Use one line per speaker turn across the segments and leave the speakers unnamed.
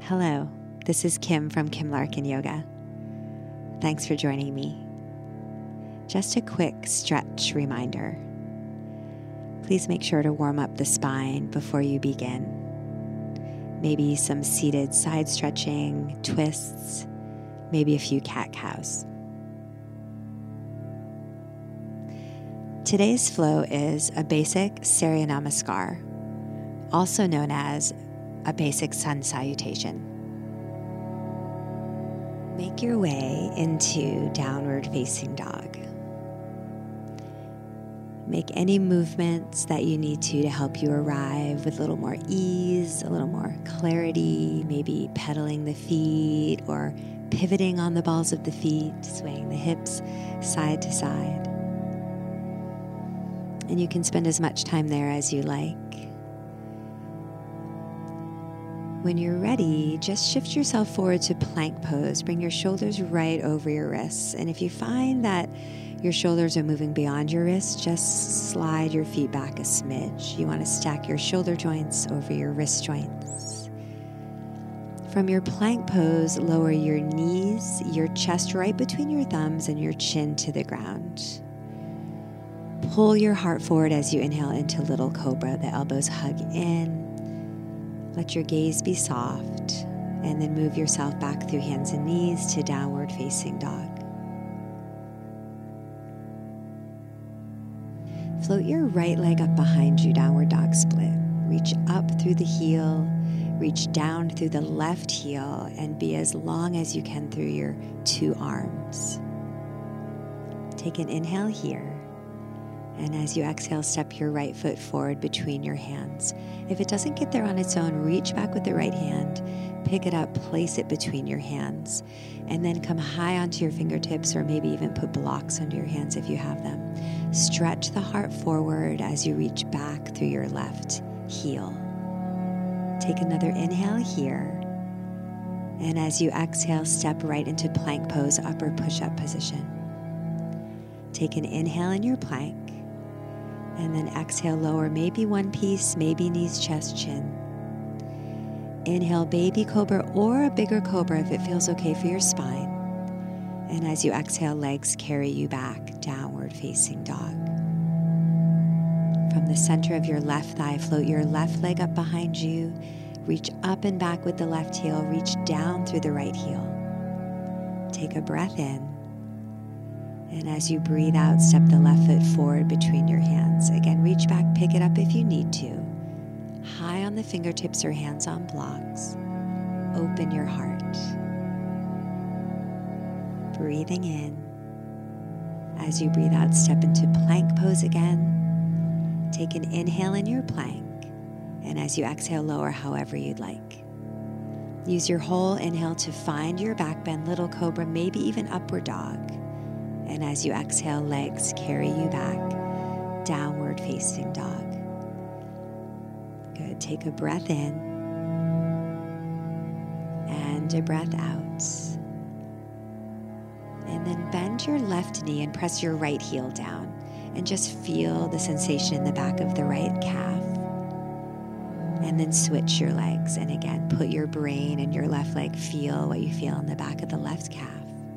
Hello, this is Kim from Kim Larkin Yoga. Thanks for joining me. Just a quick stretch reminder. Please make sure to warm up the spine before you begin. Maybe some seated side stretching, twists, maybe a few cat-cows. Today's flow is a basic Surya Namaskar, also known as a basic sun salutation. Make your way into downward facing dog. Make any movements that you need to help you arrive with a little more ease, a little more clarity, maybe pedaling the feet or pivoting on the balls of the feet, swaying the hips side to side. And you can spend as much time there as you like. When you're ready, just shift yourself forward to plank pose. Bring your shoulders right over your wrists. And if you find that your shoulders are moving beyond your wrists, just slide your feet back a smidge. You want to stack your shoulder joints over your wrist joints. From your plank pose, lower your knees, your chest right between your thumbs, and your chin to the ground. Pull your heart forward as you inhale into Little Cobra. The elbows hug in. Let your gaze be soft, and then move yourself back through hands and knees to downward facing dog. Float your right leg up behind you, downward dog split. Reach up through the heel, reach down through the left heel, and be as long as you can through your two arms. Take an inhale here. And as you exhale, step your right foot forward between your hands. If it doesn't get there on its own, reach back with the right hand, pick it up, place it between your hands, and then come high onto your fingertips, or maybe even put blocks under your hands if you have them. Stretch the heart forward as you reach back through your left heel. Take another inhale here. And as you exhale, step right into plank pose, upper push-up position. Take an inhale in your plank. And then exhale, lower maybe one piece, maybe knees, chest, chin. Inhale, baby cobra or a bigger cobra if it feels okay for your spine. And as you exhale, legs carry you back, downward facing dog. From the center of your left thigh, float your left leg up behind you. Reach up and back with the left heel. Reach down through the right heel. Take a breath in. And as you breathe out, step the left foot forward between your hands. Again, reach back, pick it up if you need to. High on the fingertips or hands on blocks. Open your heart. Breathing in. As you breathe out, step into plank pose again. Take an inhale in your plank. And as you exhale, lower however you'd like. Use your whole inhale to find your back bend, Little Cobra, maybe even upward dog. And as you exhale, legs carry you back, downward facing dog. Good. Take a breath in and a breath out. And then bend your left knee and press your right heel down. And just feel the sensation in the back of the right calf. And then switch your legs. And again, put your brain and your left leg, feel what you feel in the back of the left calf.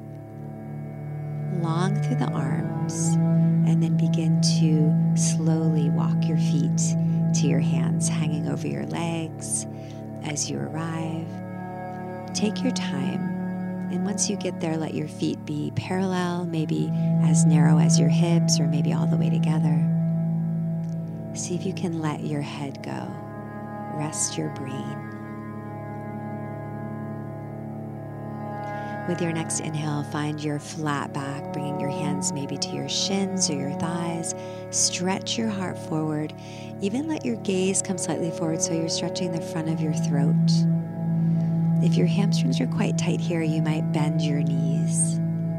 Long through the arms, and then begin to slowly walk your feet to your hands, hanging over your legs as you arrive. Take your time, and once you get there, let your feet be parallel, maybe as narrow as your hips, or maybe all the way together. See if you can let your head go. Rest your brain. With your next inhale, find your flat back, bringing your hands maybe to your shins or your thighs. Stretch your heart forward. Even let your gaze come slightly forward so you're stretching the front of your throat. If your hamstrings are quite tight here, you might bend your knees.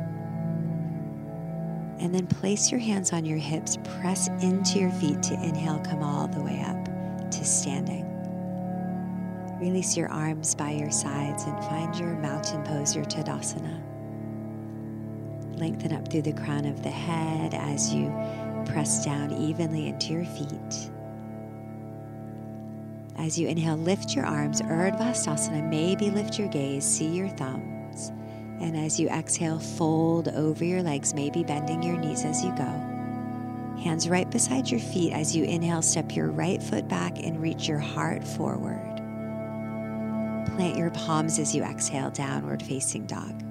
And then place your hands on your hips. Press into your feet to inhale, come all the way up to standing. Release your arms by your sides and find your mountain pose, your Tadasana. Lengthen up through the crown of the head as you press down evenly into your feet. As you inhale, lift your arms, Urdhva Sthasana. Maybe lift your gaze, see your thumbs. And as you exhale, fold over your legs, maybe bending your knees as you go. Hands right beside your feet. As you inhale, step your right foot back and reach your heart forward. Plant your palms as you exhale, downward facing dog.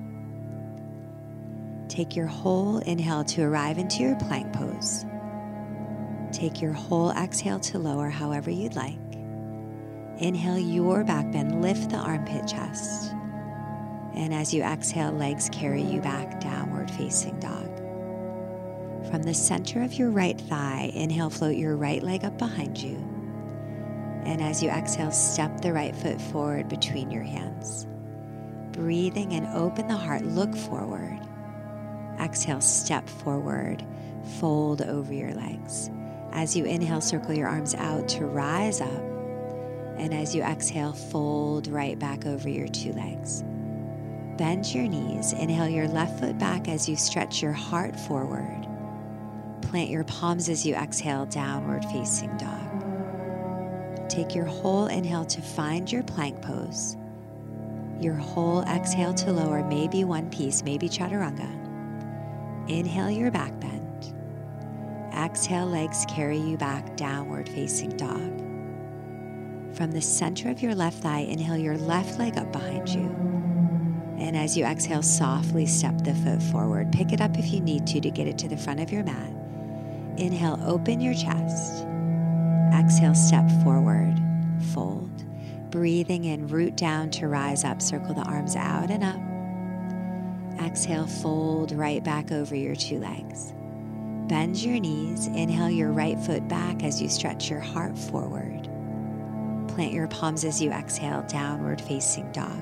Take your whole inhale to arrive into your plank pose. Take your whole exhale to lower however you'd like. Inhale your back bend, lift the armpit chest. And as you exhale, legs carry you back, downward facing dog. From the center of your right thigh, inhale, float your right leg up behind you. And as you exhale, step the right foot forward between your hands. Breathing and open the heart, look forward. Exhale, step forward, fold over your legs. As you inhale, circle your arms out to rise up. And as you exhale, fold right back over your two legs. Bend your knees. Inhale your left foot back as you stretch your heart forward. Plant your palms as you exhale, downward facing dog. Take your whole inhale to find your plank pose. Your whole exhale to lower, maybe one piece, maybe chaturanga. Inhale your back bend. Exhale, legs carry you back, downward facing dog. From the center of your left thigh, inhale your left leg up behind you. And as you exhale, softly step the foot forward. Pick it up if you need to get it to the front of your mat. Inhale, open your chest. Exhale, step forward, fold. Breathing in, root down to rise up. Circle the arms out and up. Exhale, fold right back over your two legs. Bend your knees. Inhale your right foot back as you stretch your heart forward. Plant your palms as you exhale, downward facing dog.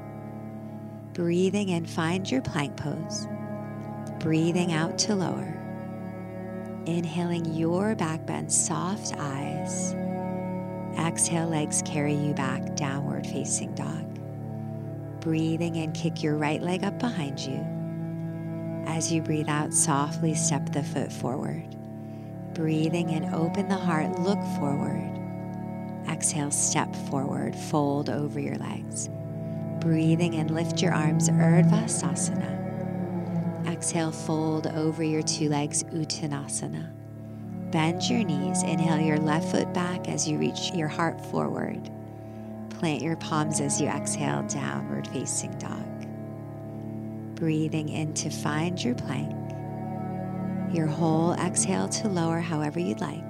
Breathing in, find your plank pose. Breathing out to lower. Inhaling your back bend, soft eyes. Exhale, legs carry you back, downward facing dog. Breathing in, kick your right leg up behind you. As you breathe out, softly step the foot forward. Breathing in, open the heart, look forward. Exhale, step forward, fold over your legs. Breathing in, lift your arms, Urdhva Sthasana. Exhale, fold over your two legs, Uttanasana. Bend your knees. Inhale your left foot back as you reach your heart forward. Plant your palms as you exhale, downward facing dog. Breathing in to find your plank. Your whole exhale to lower however you'd like.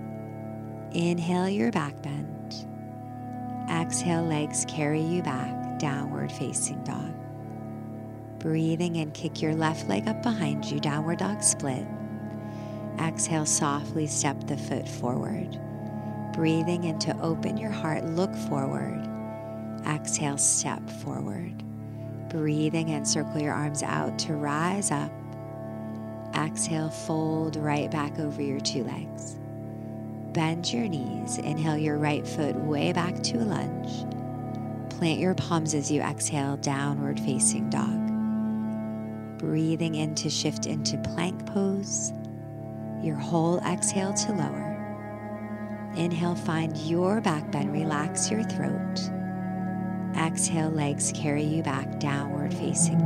Inhale your back bend. Exhale, legs carry you back, downward facing dog. Breathing in, kick your left leg up behind you, downward dog split. Exhale, softly step the foot forward. Breathing in to open your heart, look forward. Exhale, step forward. Breathing in, circle your arms out to rise up. Exhale, fold right back over your two legs. Bend your knees. Inhale your right foot way back to a lunge. Plant your palms as you exhale, downward facing dog. Breathing in to shift into plank pose. Your whole exhale to lower. Inhale, find your back bend, relax your throat. Exhale, legs carry you back, downward facing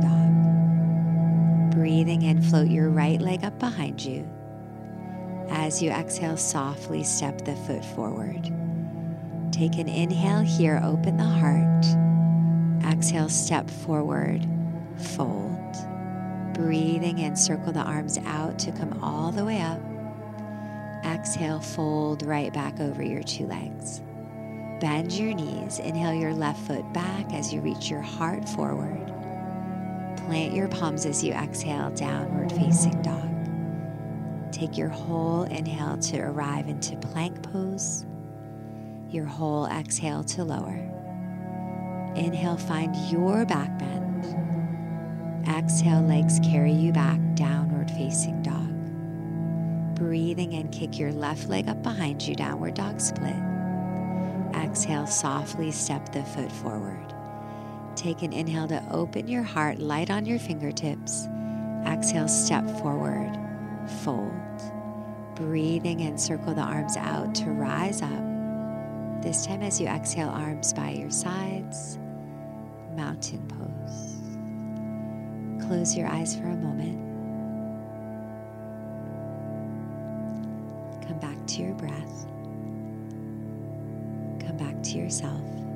dog. Breathing in, float your right leg up behind you. As you exhale, softly step the foot forward. Take an inhale here, open the heart. Exhale, step forward, fold. Breathing in, circle the arms out to come all the way up. Exhale, fold right back over your two legs. Bend your knees. Inhale your left foot back as you reach your heart forward. Plant your palms as you exhale, downward facing dog. Take your whole inhale to arrive into plank pose. Your whole exhale to lower. Inhale, find your back bend. Exhale, legs carry you back, downward facing dog. Breathing in, kick your left leg up behind you, downward dog split. Exhale, softly step the foot forward. Take an inhale to open your heart, light on your fingertips. Exhale, step forward, fold. Breathing in, circle the arms out to rise up. This time as you exhale, arms by your sides, mountain pose. Close your eyes for a moment. Come back to your breath. Come back to yourself.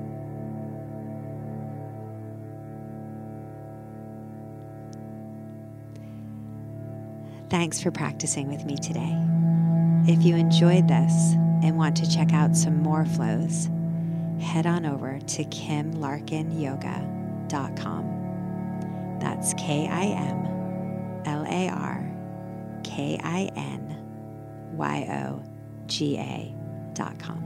Thanks for practicing with me today. If you enjoyed this and want to check out some more flows, head on over to KimLarkinYoga.com. That's KimLarkinYoga.com.